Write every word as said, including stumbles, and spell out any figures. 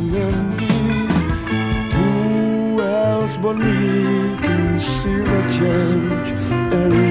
and me. Who else but me can see the change in